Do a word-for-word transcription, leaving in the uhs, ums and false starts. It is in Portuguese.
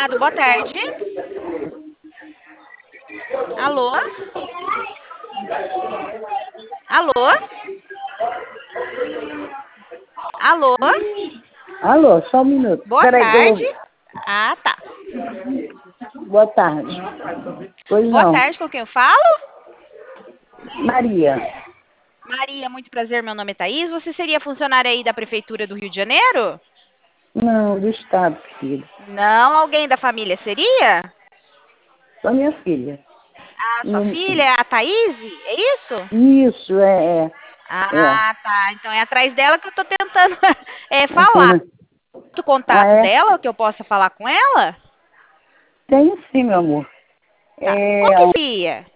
Eldorado, boa tarde. Alô? Alô? Alô? Alô, só um minuto. Boa Peraí, que eu tarde. vou... Ah, tá. Boa tarde. Pois Boa não. tarde, com quem eu falo? Maria. Maria, muito prazer, meu nome é Thaís. Você seria funcionária aí da Prefeitura do Rio de Janeiro? Não, do estado, filho. Não, alguém da família seria? Só minha filha. Ah, sua Hum, filha, é a Thaís? É isso? Isso, é, é. Ah, tá. Então é atrás dela que eu tô tentando é, É. falar. O Ah, contato é? dela, que eu possa falar com ela? Tenho sim, meu amor. Tá. Qual É que seria?